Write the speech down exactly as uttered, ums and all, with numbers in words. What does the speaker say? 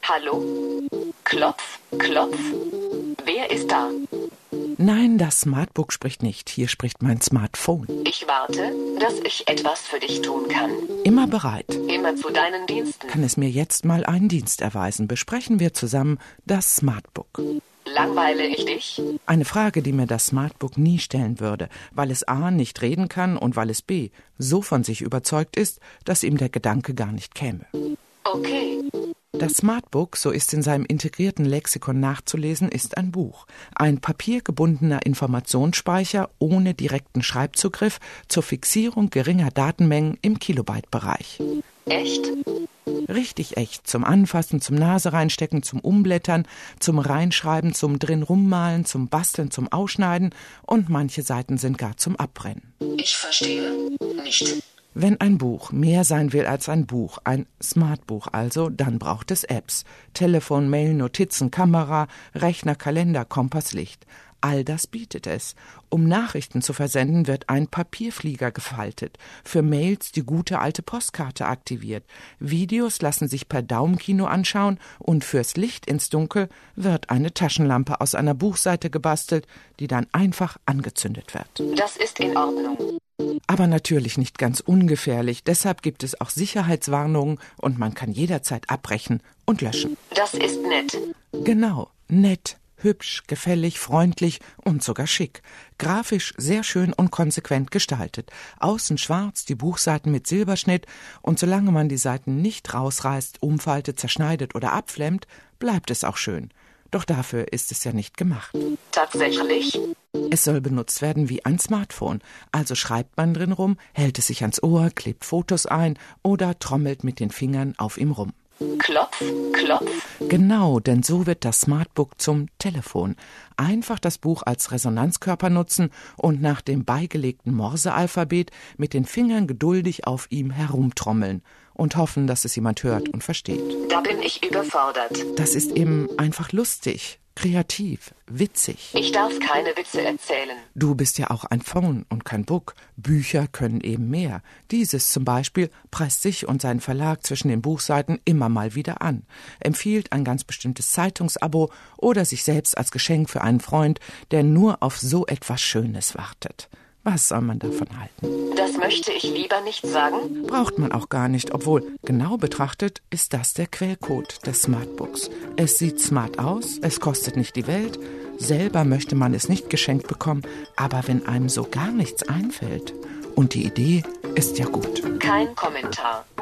Hallo? Klopf, klopf. Wer ist da? Nein, das Smartbook spricht nicht. Hier spricht mein Smartphone. Ich warte, dass ich etwas für dich tun kann. Immer bereit. Immer zu deinen Diensten. Kann es mir jetzt mal einen Dienst erweisen? Besprechen wir zusammen das Smartbook. Langweile ich dich? Eine Frage, die mir das Smartbook nie stellen würde, weil es a. nicht reden kann und weil es b. so von sich überzeugt ist, dass ihm der Gedanke gar nicht käme. Okay. Das Smartbook, so ist in seinem integrierten Lexikon nachzulesen, ist ein Buch. Ein papiergebundener Informationsspeicher ohne direkten Schreibzugriff zur Fixierung geringer Datenmengen im Kilobyte-Bereich. Echt? Richtig echt. Zum Anfassen, zum Nase reinstecken, zum Umblättern, zum Reinschreiben, zum drin rummalen, zum Basteln, zum Ausschneiden und manche Seiten sind gar zum Abbrennen. Ich verstehe nicht. Wenn ein Buch mehr sein will als ein Buch, ein Smartbuch also, dann braucht es Apps. Telefon, Mail, Notizen, Kamera, Rechner, Kalender, Kompass, Licht. All das bietet es. Um Nachrichten zu versenden, wird ein Papierflieger gefaltet. Für Mails die gute alte Postkarte aktiviert. Videos lassen sich per Daumenkino anschauen und fürs Licht ins Dunkel wird eine Taschenlampe aus einer Buchseite gebastelt, die dann einfach angezündet wird. Das ist in Ordnung. Aber natürlich nicht ganz ungefährlich. Deshalb gibt es auch Sicherheitswarnungen und man kann jederzeit abbrechen und löschen. Das ist nett. Genau, nett. Hübsch, gefällig, freundlich und sogar schick. Grafisch sehr schön und konsequent gestaltet. Außen schwarz, die Buchseiten mit Silberschnitt und solange man die Seiten nicht rausreißt, umfaltet, zerschneidet oder abflemmt, bleibt es auch schön. Doch dafür ist es ja nicht gemacht. Tatsächlich? Es soll benutzt werden wie ein Smartphone. Also schreibt man drin rum, hält es sich ans Ohr, klebt Fotos ein oder trommelt mit den Fingern auf ihm rum. Klopf, klopf. Genau, denn so wird das Smartbook zum Telefon. Einfach das Buch als Resonanzkörper nutzen und nach dem beigelegten Morsealphabet mit den Fingern geduldig auf ihm herumtrommeln und hoffen, dass es jemand hört und versteht. Da bin ich überfordert. Das ist eben einfach lustig, kreativ, witzig. Ich darf keine Witze erzählen. Du bist ja auch ein Phone und kein Book. Bücher können eben mehr. Dieses zum Beispiel preist sich und seinen Verlag zwischen den Buchseiten immer mal wieder an, empfiehlt ein ganz bestimmtes Zeitungsabo oder sich selbst als Geschenk für einen Freund, der nur auf so etwas Schönes wartet. Was soll man davon halten? Das möchte ich lieber nicht sagen. Braucht man auch gar nicht, obwohl genau betrachtet ist das der Quellcode des Smartbooks. Es sieht smart aus, es kostet nicht die Welt, selber möchte man es nicht geschenkt bekommen, aber wenn einem so gar nichts einfällt und die Idee ist ja gut. Kein Kommentar.